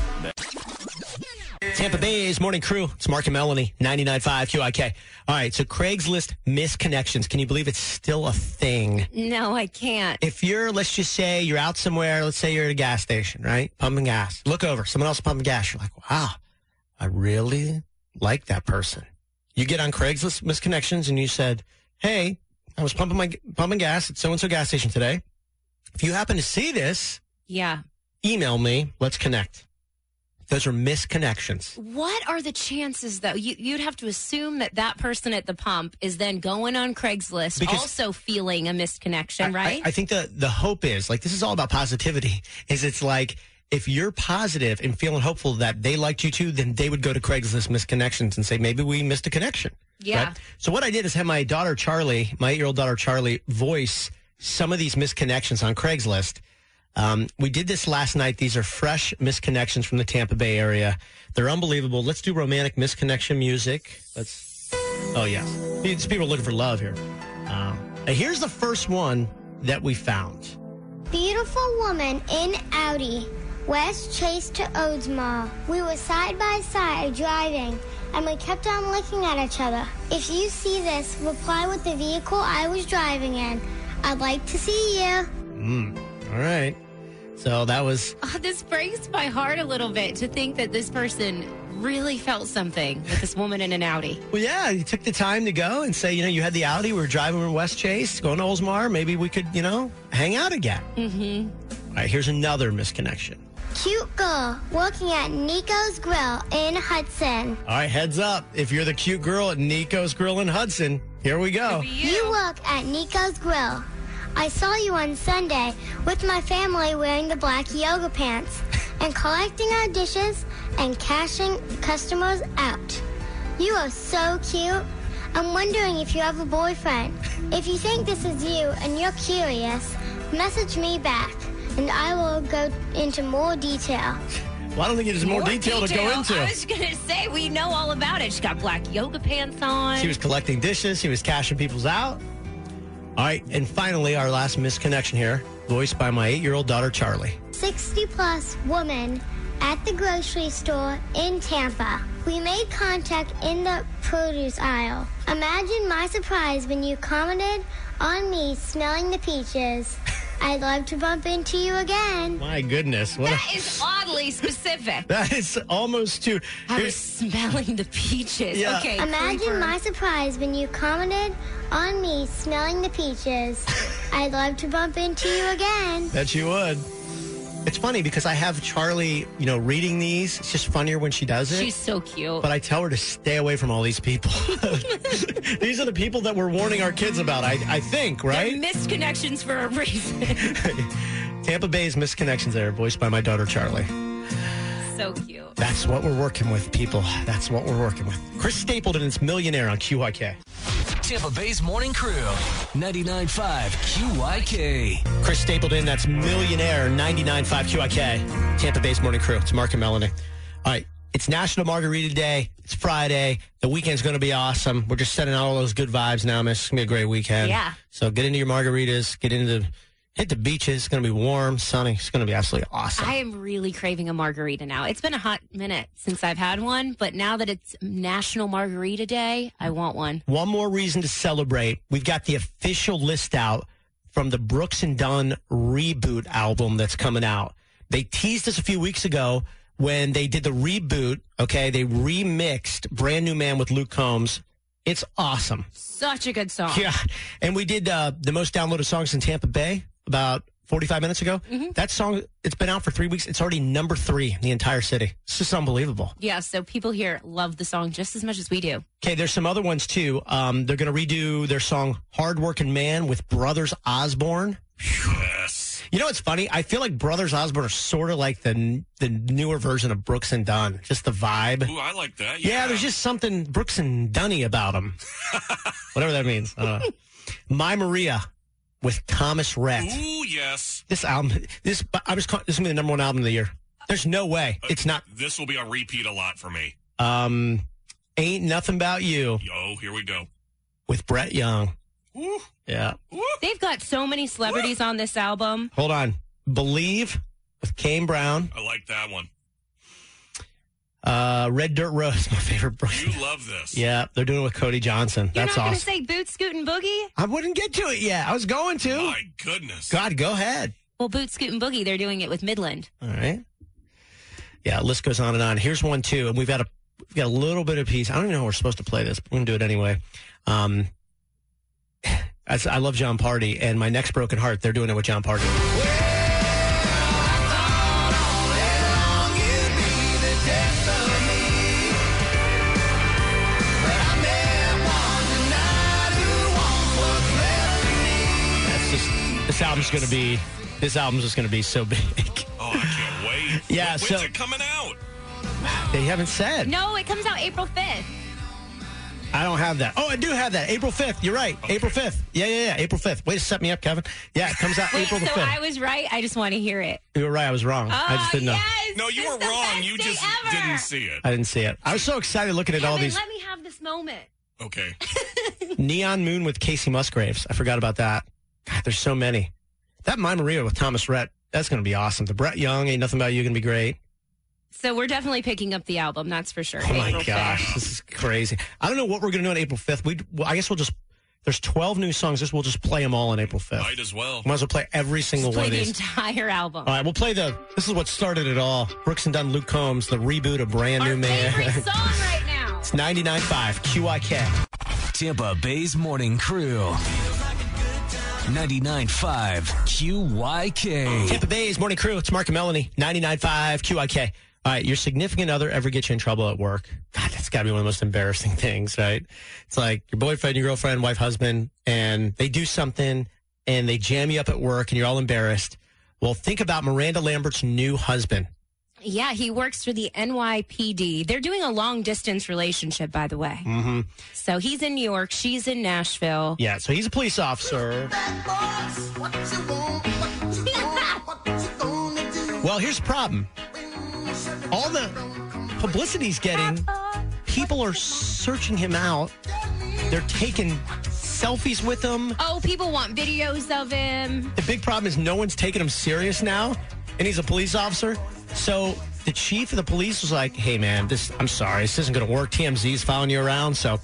S2: Tampa Bay's Morning Crew. It's Mark and Melanie, 99.5 QIK. All right, so Craigslist missed connections. Can you believe it's still a thing?
S3: No, I can't.
S2: If you're, let's just say you're out somewhere, let's say you're at a gas station, right? Pumping gas. Look over, someone else pumping gas. You're like, wow, I really like that person. You get on Craigslist missed connections and you said, hey, I was pumping gas at so-and-so gas station today. If you happen to see this, email me. Let's connect. Those are misconnections.
S3: What are the chances, though? You'd have to assume that person at the pump is then going on Craigslist, because also feeling a misconnection, right?
S2: I think the hope is, like, this is all about positivity, is it's like, if you're positive and feeling hopeful that they liked you too, then they would go to Craigslist misconnections and say, maybe we missed a connection.
S3: Yeah.
S2: Right? So what I did is have my daughter, Charlie, my 8-year-old daughter, Charlie, voice some of these misconnections on Craigslist. We did this last night. These are fresh misconnections from the Tampa Bay area. They're unbelievable. Let's do romantic misconnection music. Oh, yes. These people are looking for love here. Here's the first one that we found.
S11: Beautiful woman in Audi, West Chase to Oldsmar. We were side by side driving, and we kept on looking at each other. If you see this, reply with the vehicle I was driving in. I'd like to see you.
S2: All right. So that was...
S3: Oh, this breaks my heart a little bit to think that this person really felt something with this woman in an Audi.
S2: Well, yeah, you took the time to go and say, you had the Audi. We were driving in West Chase, going to Oldsmar. Maybe we could, hang out again.
S3: Mm-hmm.
S2: All right, here's another misconnection.
S11: Cute girl working at Nico's Grill in Hudson.
S2: All right, heads up. If you're the cute girl at Nico's Grill in Hudson, here we go.
S11: You work at Nico's Grill. I saw you on Sunday with my family wearing the black yoga pants and collecting our dishes and cashing customers out. You are so cute. I'm wondering if you have a boyfriend. If you think this is you and you're curious, message me back and I will go into more detail.
S2: Well, I don't think there's more detail to go into.
S3: I was going to say, we know all about it. She's got black yoga pants on.
S2: She was collecting dishes. She was cashing people's out. All right, and finally, our last misconnection here, voiced by my 8-year-old daughter, Charlie.
S11: 60-plus woman at the grocery store in Tampa. We made contact in the produce aisle. Imagine my surprise when you commented on me smelling the peaches. I'd love to bump into you again.
S2: My goodness.
S3: That is oddly specific.
S2: That is almost too...
S3: I was smelling the peaches.
S2: Yeah.
S3: Okay,
S11: Imagine
S3: creeper.
S11: my surprise when you commented on me smelling the peaches. I'd love to bump into you again.
S2: Bet you would. It's funny because I have Charlie, reading these. It's just funnier when she does it.
S3: She's so cute.
S2: But I tell her to stay away from all these people. These are the people that we're warning our kids about, I think, right?
S3: They're misconnections for a reason.
S2: Tampa Bay's misconnections there, voiced by my daughter, Charlie.
S3: So cute.
S2: That's what we're working with, people. That's what we're working with. Chris Stapleton is Millionaire on QYK.
S1: Tampa Bay's Morning Crew, 99.5 QYK.
S2: Chris Stapleton, that's Millionaire, 99.5 QYK. Tampa Bay's Morning Crew. It's Mark and Melanie. All right, it's National Margarita Day. It's Friday. The weekend's going to be awesome. We're just sending out all those good vibes now, miss. It's going to be a great weekend.
S3: Yeah.
S2: So get into your margaritas. Hit the beaches. It's going to be warm, sunny. It's going to be absolutely awesome.
S3: I am really craving a margarita now. It's been a hot minute since I've had one, but now that it's National Margarita Day, I want one.
S2: One more reason to celebrate. We've got the official list out from the Brooks and Dunn reboot album that's coming out. They teased us a few weeks ago when they did the reboot. Okay, they remixed Brand New Man with Luke Combs. It's awesome.
S3: Such a good song.
S2: Yeah, and we did the most downloaded songs in Tampa Bay about 45 minutes ago.
S3: Mm-hmm. That
S2: song, it's been out for 3 weeks. It's already number 3 in the entire city. It's just unbelievable.
S3: Yeah, so people here love the song just as much as we do.
S2: Okay, there's some other ones, too. They're going to redo their song Hard Working Man with Brothers Osborne.
S5: Yes.
S2: You know what's funny? I feel like Brothers Osborne are sort of like the newer version of Brooks and Dunn. Just the vibe.
S5: Ooh, I like that.
S2: Yeah, there's just something Brooks and Dunny about them. Whatever that means. I don't know. My Maria with Thomas Rhett.
S5: Ooh, yes.
S2: This album, this is going to be the number 1 album of the year. There's no way. It's not.
S5: This will be a repeat a lot for me.
S2: Ain't Nothing About You.
S5: Yo, here we go.
S2: With Brett Young.
S5: Ooh.
S2: Yeah.
S5: Ooh.
S3: They've got so many celebrities on this album.
S2: Hold on. Believe with Kane Brown.
S5: I like that one.
S2: Red Dirt Road is my favorite Brooks.
S5: You love this.
S2: Yeah, they're doing it with Cody Johnson.
S3: You're
S2: That's
S3: not going to
S2: awesome.
S3: say Boot Scoot and Boogie?
S2: I wouldn't get to it yet. I was going to.
S5: My goodness.
S2: God, go ahead.
S3: Well, Boot Scoot and Boogie, they're doing it with Midland.
S2: All right. Yeah, list goes on and on. Here's one, too, and we've got a little bit of piece. I don't even know how we're supposed to play this, but we're going to do it anyway. I love John Party, and My Next Broken Heart, they're doing it with John Party. This album's just going to be so big.
S5: Oh, I can't wait.
S2: Yeah,
S5: When's it coming out?
S2: They haven't said.
S3: No, it comes out April 5th.
S2: I don't have that. Oh, I do have that. April 5th. You're right. Okay. April 5th. Yeah. April 5th. Way to set me up, Kevin. Yeah, it comes out April the 5th.
S3: So I was right. I just want to hear it.
S2: You were right. I was wrong. I just didn't know.
S3: Yes,
S5: no, you were wrong. You just didn't see it.
S2: I didn't see it. I was so excited looking at
S3: Kevin,
S2: all these.
S3: Let me have this moment.
S5: Okay.
S2: Neon Moon with Casey Musgraves. I forgot about that. God, there's so many. That My Maria with Thomas Rhett, that's going to be awesome. The Brett Young, Ain't Nothing About You, going to be great.
S3: So we're definitely picking up the album, that's for sure.
S2: Oh, my
S3: April
S2: gosh.
S3: 5th.
S2: This is crazy. I don't know what we're going to do on April 5th. I guess there's There's 12 new songs. We'll just play them all on April 5th.
S5: Might as well.
S2: Might as well play every single one of
S3: Play the
S2: these.
S3: entire album.
S2: All right, we'll play this is what started it all. Brooks and Dunn, Luke Combs, the reboot of Brand New Man.
S3: Favorite song right now.
S2: It's 99.5 QIK.
S1: Tampa Bay's Morning Crew. 99.5 QYK.
S2: Tampa Bay's Morning Crew. It's Mark and Melanie. 99.5 QIK. All right, your significant other ever get you in trouble at work? God, that's got to be one of the most embarrassing things, right? It's like your boyfriend, your girlfriend, wife, husband, and they do something and they jam you up at work and you're all embarrassed. Well, think about Miranda Lambert's new husband.
S3: Yeah, he works for the NYPD. They're doing a long-distance relationship, by the way.
S2: Mm-hmm.
S3: So he's in New York. She's in Nashville.
S2: Yeah, so he's a police officer. Well, here's the problem. All the publicity he's getting, people are searching him out. They're taking selfies with him.
S3: Oh, people want videos of him.
S2: The big problem is no one's taking him serious now, and he's a police officer. So the chief of the police was like, hey, man, I'm sorry, this isn't going to work. TMZ's following you around. So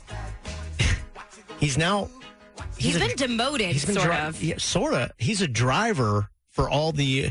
S2: he's been
S3: demoted, sort of.
S2: Yeah, sort of. He's a driver for all the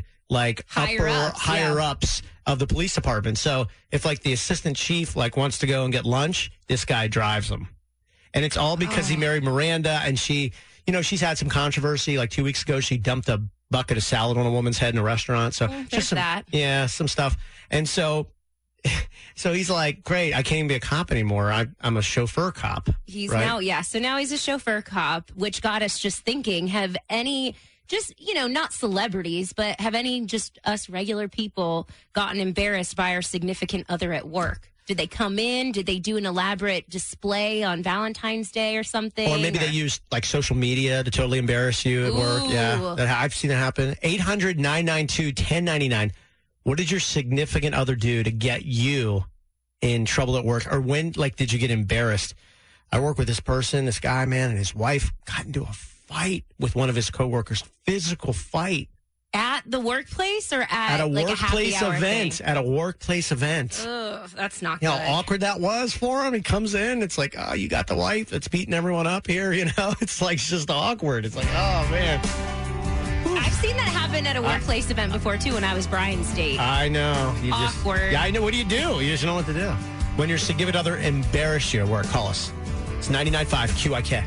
S2: higher ups of the police department. So if like the assistant chief like wants to go and get lunch, this guy drives them. And it's all because he married Miranda, and she's had some controversy. Like 2 weeks ago, she dumped a bucket of salad on a woman's head in a restaurant. So just some stuff. And so he's like, great, I can't even be a cop anymore. I'm a chauffeur cop.
S3: He's now he's a chauffeur cop, which got us just thinking, have any, just, not celebrities, but have any just us regular people gotten embarrassed by our significant other at work? Did they come in? Did they do an elaborate display on Valentine's Day or something?
S2: Or maybe they used like social media to totally embarrass you at work. Yeah, I've seen that happen. 800-992-1099. What did your significant other do to get you in trouble at work? Or when, did you get embarrassed? I work with this guy, man, and his wife got into a fight with one of his coworkers. Physical fight.
S3: At the workplace or at
S2: a
S3: like
S2: workplace
S3: a happy hour
S2: event?
S3: thing?
S2: At a workplace event.
S3: Ugh, that's not good.
S2: You know how awkward that was for him? He comes in, it's like, oh, you got the wife that's beating everyone up here, It's like, it's just awkward. It's like, oh, man.
S3: I've seen that happen at a workplace event before, too, when I was Brian's date.
S2: I know.
S3: Awkward.
S2: Yeah, I know. What do? You just know what to do. When your significant other embarrass you at work, call us. It's 99.5 QIK.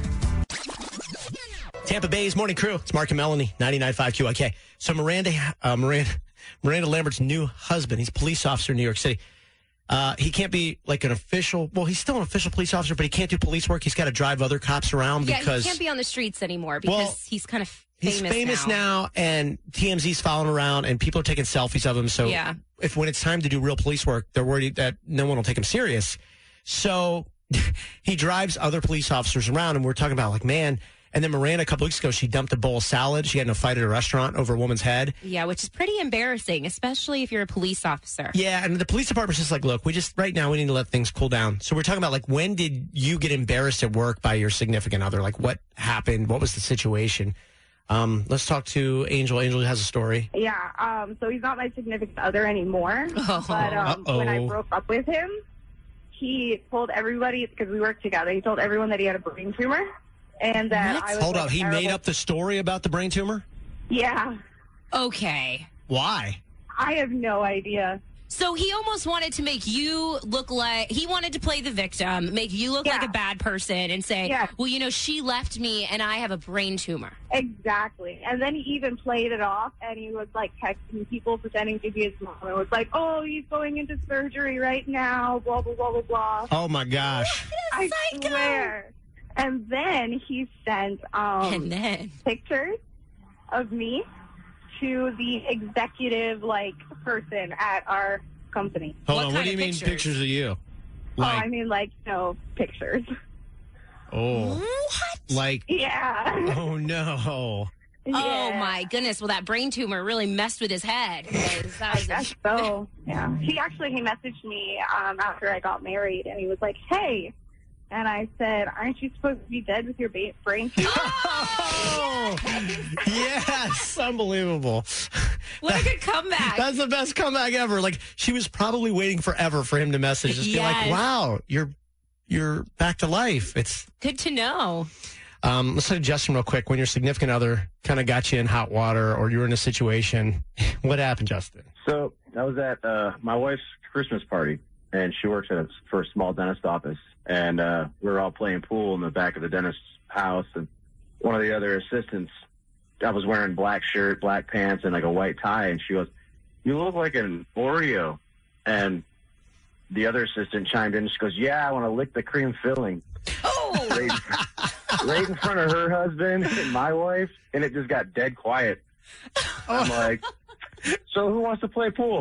S2: Tampa Bay's Morning Crew. It's Mark and Melanie, 99.5 QIK. So Miranda Lambert's new husband, he's a police officer in New York City. He can't be like an official, well, he's still an official police officer, but he can't do police work. He's got to drive other cops around because...
S3: he can't be on the streets anymore because he's kind of famous now.
S2: He's famous now, and TMZ's following around, and people are taking selfies of him. So when it's time to do real police work, they're worried that no one will take him serious. So he drives other police officers around, and we're talking about, like, man... And then Miranda, a couple weeks ago, she dumped a bowl of salad. She got in a fight at a restaurant over a woman's head.
S3: Yeah, which is pretty embarrassing, especially if you're a police officer.
S2: Yeah, and the police department's just like, look, right now we need to let things cool down. So we're talking about, like, when did you get embarrassed at work by your significant other? Like, what happened? What was the situation? Let's talk to Angel. Angel has a story.
S10: Yeah, so he's not my significant other anymore. But when I broke up with him, he told everybody, because we worked together, he told everyone that he had a brain tumor. And that I was
S2: Hold up, he made up the story about the brain tumor?
S10: Yeah.
S3: Okay.
S2: Why?
S10: I have no idea.
S3: So he almost wanted to make you look like, he wanted to play the victim, make you look like a bad person and say, well, she left me and I have a brain tumor.
S10: Exactly. And then he even played it off, and he was like texting people pretending to be his mom. It was like, oh, he's going into surgery right now, blah, blah, blah, blah, blah.
S2: Oh, my gosh.
S10: I swear. And then he sent pictures of me to the executive person at our company.
S2: Hold on, what do you mean pictures of you?
S10: Pictures.
S2: Oh.
S3: What?
S10: Yeah.
S2: Oh, no.
S3: Yeah. Oh, my goodness. Well, that brain tumor really messed with his head.
S10: I guess so. Yeah. He messaged me after I got married, and he was like, hey. And I said, aren't you supposed to be dead with your brain tumor?
S2: Oh, yes. Unbelievable.
S3: What a good comeback.
S2: That's the best comeback ever. Like, she was probably waiting forever for him to message. Just be like, wow, you're back to life. It's
S3: good to know.
S2: Let's say Justin real quick. When your significant other kind of got you in hot water or you were in a situation, what happened, Justin?
S14: So I was at my wife's Christmas party, and she works for a small dentist office. And we were all playing pool in the back of the dentist's house. And one of the other assistants, I was wearing black shirt, black pants, and like a white tie. And she goes, "You look like an Oreo." And the other assistant chimed in. She goes, "Yeah, I want to lick the cream filling." Oh! Right in front of her husband and my wife. And it just got dead quiet. I'm like, "So who wants to play pool?"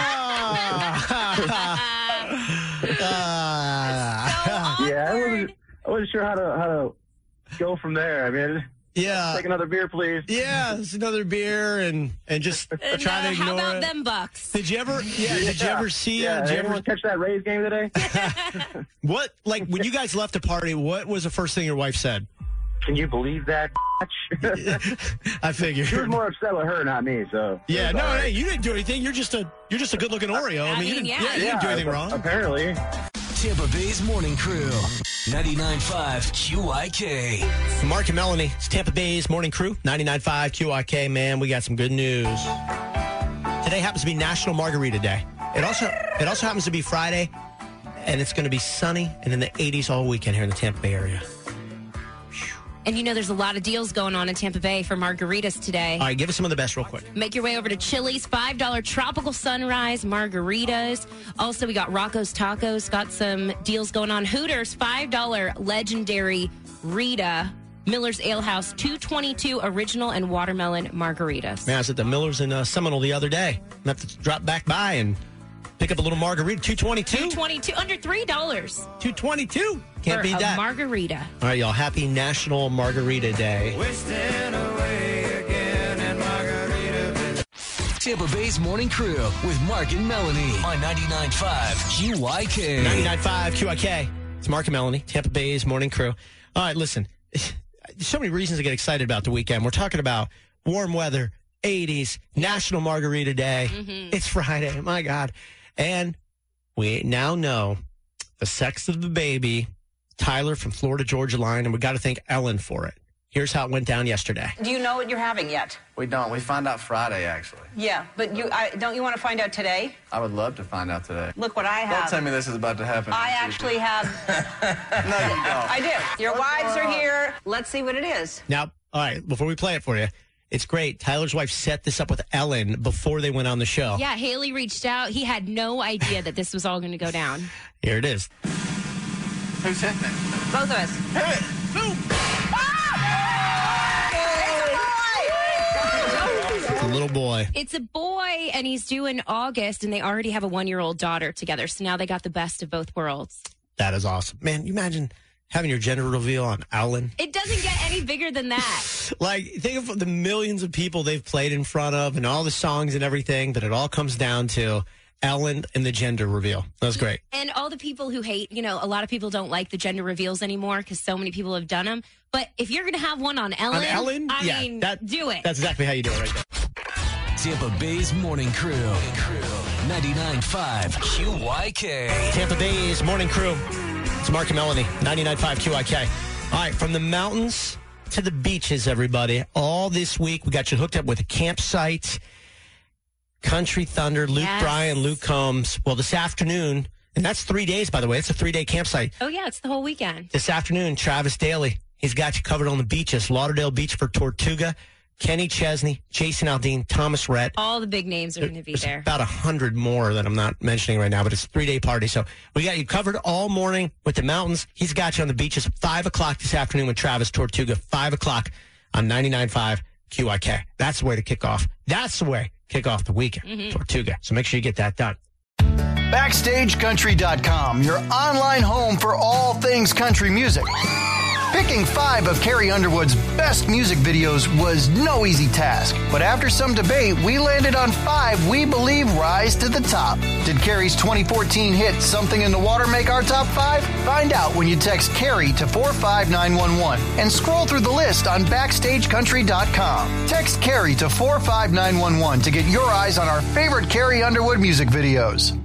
S14: Yeah, I wasn't sure how to go from there. I mean, take another beer, please.
S2: Yeah, it's another beer and just try to ignore
S3: how about
S2: it.
S3: them Bucks?
S2: Did you ever? Yeah, did you ever see?
S14: Yeah,
S2: did you
S14: ever catch that Rays game today?
S2: What? Like when you guys left the party, what was the first thing your wife said?
S14: Can you believe that?
S2: I figured.
S14: She was more upset with her, not me. So
S2: yeah, no, hey, you didn't do anything. You're just a good-looking Oreo. I mean, you didn't do anything wrong.
S14: Apparently.
S1: Tampa Bay's Morning Crew, 99.5 QIK.
S2: Mark and Melanie, it's Tampa Bay's Morning Crew, 99.5 QIK. Man, we got some good news. Today happens to be National Margarita Day. It also happens to be Friday, and it's going to be sunny and in the 80s all weekend here in the Tampa Bay area.
S3: And you know there's a lot of deals going on in Tampa Bay for margaritas today.
S2: All right, give us some of the best real quick.
S3: Make your way over to Chili's, $5 Tropical Sunrise margaritas. Also, we got Rocco's Tacos, got some deals going on. Hooters, $5 Legendary Rita. Miller's Ale House, $2.22 original and watermelon margaritas.
S2: Man, I was at the Miller's in Seminole the other day. I have to drop back by and pick up a little margarita. $2.22?
S3: $2.22, under $3.
S2: $2.22? Can't beat that.
S3: Margarita.
S2: All right, y'all. Happy National Margarita Day.
S1: Tampa Bay's Morning Crew with Mark and Melanie on 99.5 QIK.
S2: 99.5 QIK. It's Mark and Melanie, Tampa Bay's Morning Crew. All right, listen. So many reasons to get excited about the weekend. We're talking about warm weather, 80s, National Margarita Day. Mm-hmm. It's Friday. My God. And we now know the sex of the baby, Tyler from Florida Georgia Line, and we got to thank Ellen for it. Here's how it went down yesterday.
S6: Do you know what you're having yet?
S7: We don't. We find out Friday, actually.
S6: Yeah, but don't you want to find out today?
S7: I would love to find out today.
S6: Look what I have.
S7: Don't tell me this is about to happen.
S6: I actually have.
S7: No, you don't.
S6: I do. Your wives are here. Let's see what it is.
S2: Now, all right, before we play it for you, it's great. Tyler's wife set this up with Ellen before they went on the show.
S3: Yeah, Haley reached out. He had no idea that this was all going to go down.
S2: Here it is.
S7: Who's hitting it?
S6: Both of us.
S7: Hit it. Boom.
S2: It's a little boy.
S3: It's a boy, and he's due in August, and they already have a 1-year-old daughter together. So now they got the best of both worlds.
S2: That is awesome. Man, you imagine having your gender reveal on Ellen?
S3: It doesn't get any bigger than that.
S2: Like, think of the millions of people they've played in front of and all the songs and everything, but it all comes down to Ellen and the gender reveal. That was great.
S3: And all the people who hate, a lot of people don't like the gender reveals anymore because so many people have done them. But if you're going to have one on Ellen, I mean, do it.
S2: That's exactly how you do it right there.
S1: Tampa Bay's Morning Crew, 99.5 QIK.
S2: Tampa Bay's Morning Crew. It's Mark and Melanie, 99.5 QIK. All right, from the mountains to the beaches, everybody. All this week, we got you hooked up with a campsite. Country Thunder, Luke Bryan, Luke Combs. Well, this afternoon, and that's 3 days, by the way. It's a 3-day campsite.
S3: Oh, yeah, it's the whole weekend.
S2: This afternoon, Travis Daly. He's got you covered on the beaches. Lauderdale Beach for Tortuga. Kenny Chesney, Jason Aldean, Thomas Rhett.
S3: All the big names are going to be there.
S2: About 100 more that I'm not mentioning right now, but it's a 3-day party. So we got you covered all morning with the mountains. He's got you on the beaches at 5 o'clock this afternoon with Travis Tortuga, 5 o'clock on 99.5 QIK. That's the way to kick off. That's the way to kick off the weekend, Tortuga. So make sure you get that done.
S12: BackstageCountry.com, your online home for all things country music. Picking 5 of Carrie Underwood's best music videos was no easy task, but after some debate, we landed on 5 we believe rise to the top. Did Carrie's 2014 hit Something in the Water make our top 5? Find out when you text Carrie to 45911 and scroll through the list on BackstageCountry.com. Text Carrie to 45911 to get your eyes on our favorite Carrie Underwood music videos.